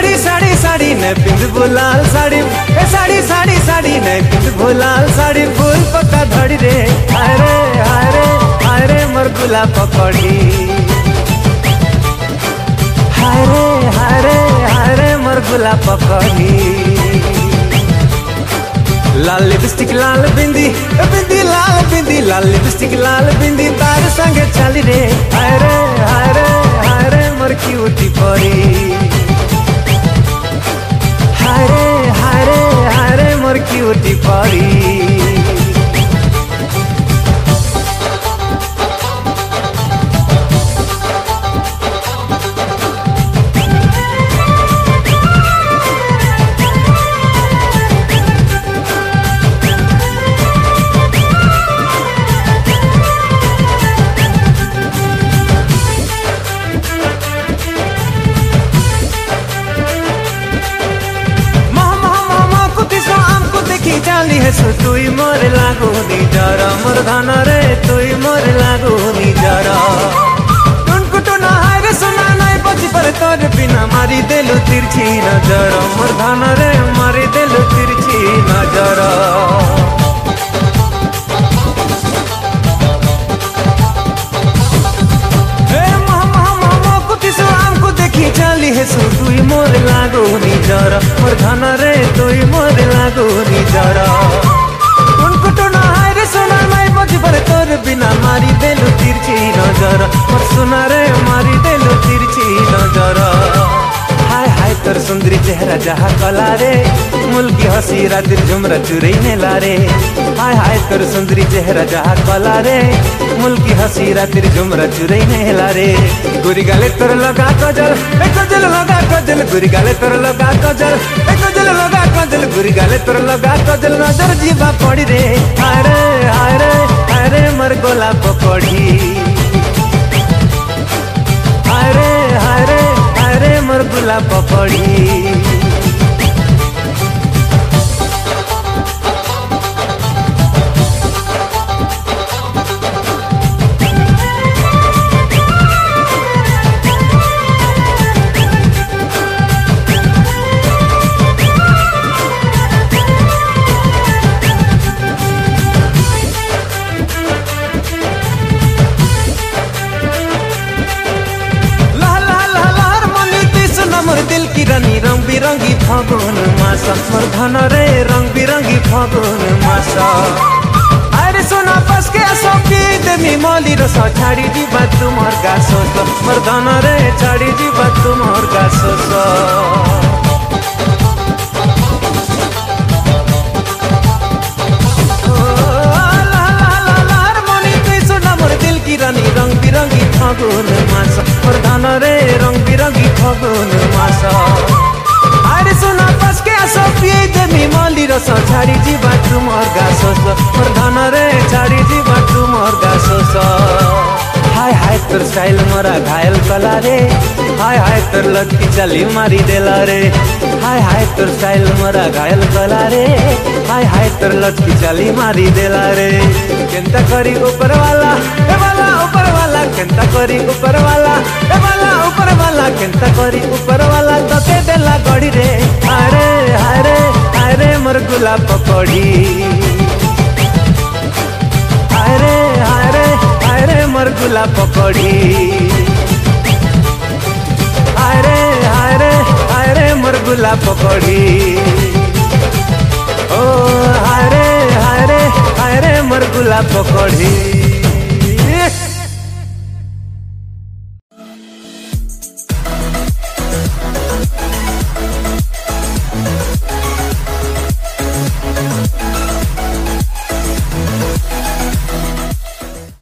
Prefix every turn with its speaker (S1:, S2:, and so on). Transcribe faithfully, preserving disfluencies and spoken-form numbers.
S1: साड़ी साड़ी साड़ी ने पिंधबो लाल साड़ी, ए साड़ी साड़ी साड़ी ने पिंधबो लाल साड़ी, फूल पत्ता धड़ी रे हाय रे हाय रे हाय रे मोर गुलाब पकड़ी, हाय रे हाय रे हाय रे मोर गुलाब पकड़ी। लाल लिपस्टिक लाल बिंदी बिंदी लाल बिंदी, लाल लिपस्टिक लाल बिंदी तार संगे चली रे हाय रे हाय रे हाय रे मोर क्यूटी परी, हाय रे हाय रे हाय रे मोर क्यूटी परी। चाली है सो तुई मोर लागो निजरा, मोर धन रे तुई मोर लागो निजरा। टुनकु टुना हाय रे सुना नाई बची पर तोर बिना मारी देलु तिरछी नजर, मोर धन रे मारी देलु तिरछी नजर। चाली है सो तुई मोर लागो निजरा, मोर धन रे तुई मोर लागो निजरा। उनको तो ना हाय रे सोना नाई बजी पर तोर बिना मारी देलु तिरछी नजर, मोर सोना रे मारी देलु तिरछी नजर। हाय हाय तोर सुंदरी चेहरा जहा कला रे, मुल्की हसी रातिर झुमरा चुरई ने लारे। हाय हाय तोर सुंदरी चेहरा जहा कला रे, मुल्की हसी रातिर झुमरा चुरई ने लारे। गुरी गाले तोर लगा कजल ए कजल लगा कजल, गुरी गाले तोर लगा कजल ए कजल लगा कजल, गुरी गाले तोर लगा कजल, नजर जीवा पड़ी रे हाय रे हाय रे हाय रे मोर गोलाप पकड़ी, हाय रे हाय रे हाय रे मोर गुलाब पकड़ी। दिल की रानी रंग बिरंगी फागुन मासा, मोर धन रे रंग बिरंगी फागुन मासा। अरे सोना पस के सोपी देमी मोली रसा, छाड़ी जीवा तुमर गासो सो, मोर धन रे छाड़ी जीवा तुमर गासो सो। रंग बिरंगी फागुन मासा, मोर धन रे रंग बिरंगी फागुन मासा। अरे सोना पस के आसो पिए देमी मोली रसा, छाड़ी जीवा तुमर गासो सो, मोर धन रे छाड़ी जीवा तुमर गासो सो। हाय हाय तोर स्टाइल मोरा घायल कला रे, हाय हाय तोर लटकी चली मारी देला रे। हाय हाय तोर स्टाइल मोरा घायल कला रे, हाय हाय तोर लटकी चली मारी देला रे। केंता करी ऊपर वाला ए वाला ऊपर वाला, केंता करी ऊपर वाला ए वाला ऊपर वाला, केंता करी ऊपर वाला तोते देला गड़ी रे हाय रे हाय रे हाय रे मोर गुलाब पकड़ी, हाय रे हाय रे हाय रे मोर गुलाब पकड़ी, हाय रे हाय रे हाय रे मोर गुलाब पकड़ी। ओ हाय रे हाय रे हाय रे मोर गुलाब पकड़ी।